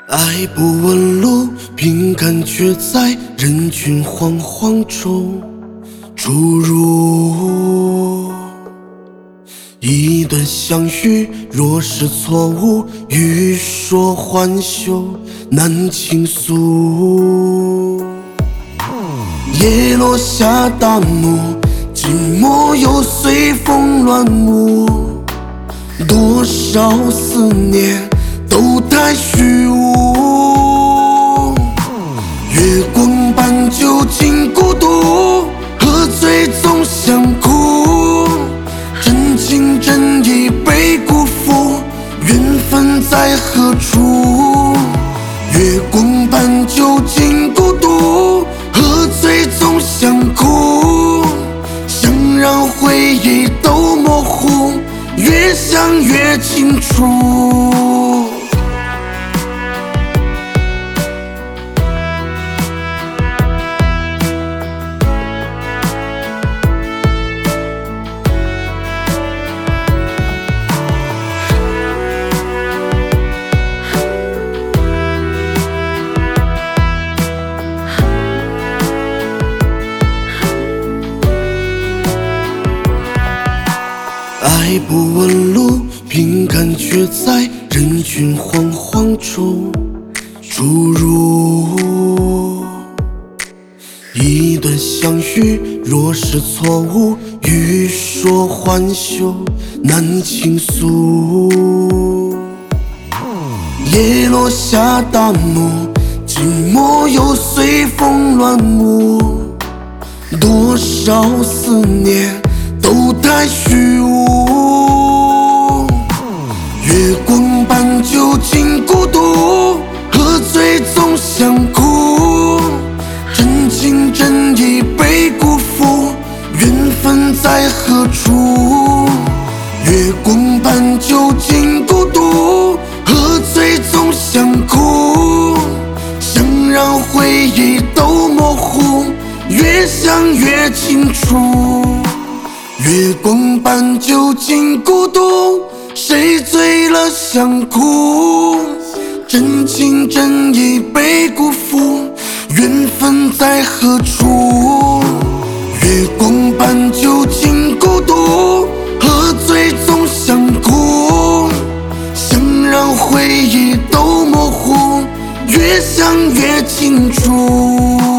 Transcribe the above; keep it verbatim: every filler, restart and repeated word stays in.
爱不问路，凭感觉在人群惶惶中注入。一段相遇，若是错误，欲说还休，难倾诉。叶落下大幕，寂寞又随风乱舞。多少思念都太虚无，月光般究竟孤独，喝醉总想哭。真情真意被辜负，缘分在何处？月光般究竟孤独，喝醉总想哭。想让回忆都模糊，越想越清楚。爱不问路，凭感觉在人群惶惶中注入。一段相遇，若是错误，欲说还休，难倾诉。叶落下大幕，寂寞又随风乱舞。多少思念都太虚无，月光般究竟孤独，喝醉总想哭。真情真意被辜负，缘分在何处？月光般究竟孤独，喝醉总想哭。想让回忆都模糊，越想越清楚。月光般究竟孤独，谁醉了想哭？真情真意被辜负，缘分在何处？月光般究竟孤独，喝醉总想哭。想让回忆都模糊，越想越清楚。